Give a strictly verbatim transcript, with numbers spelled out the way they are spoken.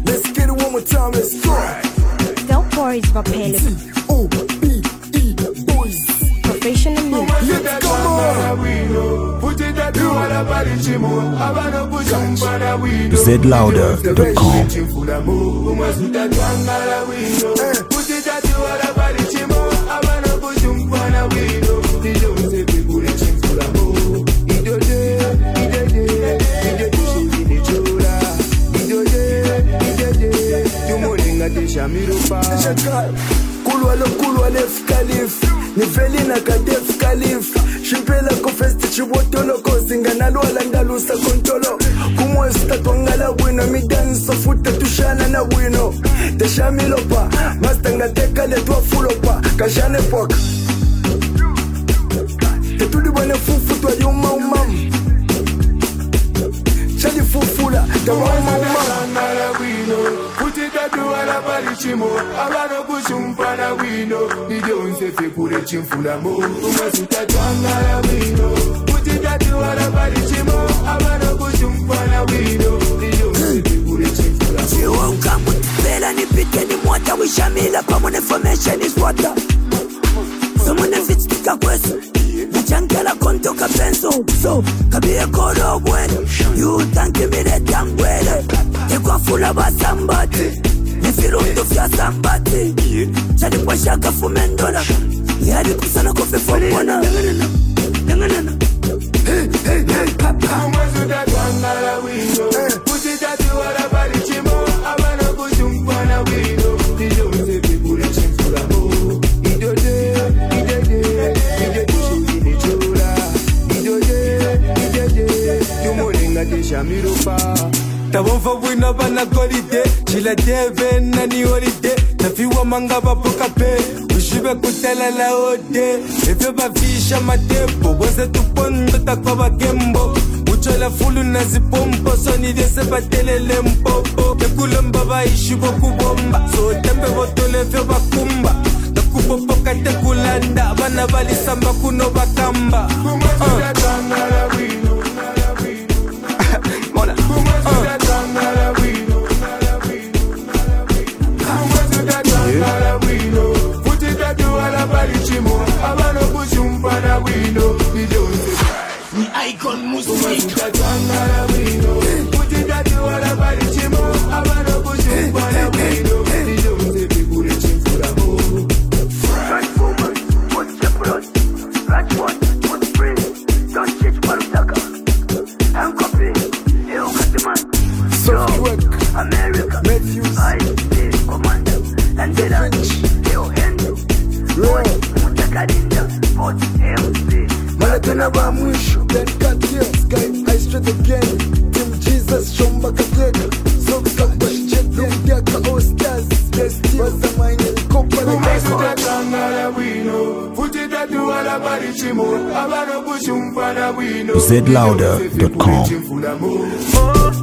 Let's get it one more time, let's go. Don't worry, Vapele. O B E boys. Professional music. Let's go more. Z louder dot com. Kulwa lo kulwa lef kalif Nivelina kadef kalif Shimpela kofesti chibotolo kosinga nalwala ndalusa kontolo Kumwesta twangala wino Midanso futa tushana na wino Teshamilopa Mastanga teka letwa fulopa Kajane poka Tetuli bwane fufu twa yuma umam Chali fufula Tawa umam Duala balichimo, abano kushumpa na wino. Nidonse fe kure chimfula mo, umasuta twanga la wino. Kutita duala balichimo, abano kushumpa na wino. Nidonse fe kure chimfula mo. Chiwa unkamu nipela nipite ni mwata. Wishamila common information is water. Someone fits tika kwesu Nichankela konto kapenso. So, kabie koro bueno. You tanki mire tangwele. Tekwa fula basambati Nifirundo fya sambati Chali kwa shaka fumendola Yari kusana kofe fomwana Nanganana Hey, hey, hey, papa Umasuda twangala wino Kutita tuwala balichimo Abana kuchumpana wino Nijonze pekule chimfula mo Idode, idede Idede shingini chura Idode, idede Tumulinga tisha mirupa Tawonfa wina bana golide Chila deve nani holide Tafiwa manga bapoka pe Ushibe kutela la ode Efe bafisha matepo Wase tupondo takwa bakembo Uchola fulu nazi pompo Soni dese batele lempopo Tekule mbaba ishibo kubomba So tembe botole fe bakumba Takupopoka tekulanda Bana bali samba kuno bakamba Kumasuda twangala wino Mola Icon music. Transformers, what's the blood? Right one, what's brain? Don't change Marutaka. I'm copying. Hell, cut the man. Softwork America. Matthews I stay commander. And then I Hell, Henry. Boy, Mutakarinda. Fort M C. Malatena ba mwisho Then cut here Sky I straight again Team Jesus Shomba kateka Soka bash jet Then yaka all stars Best team Baza mine Kopa na Kumasuda twangala wino. Futita tuwala balichimo. Abano kuchumpana wino. Z louder dot com. Chimfula mo.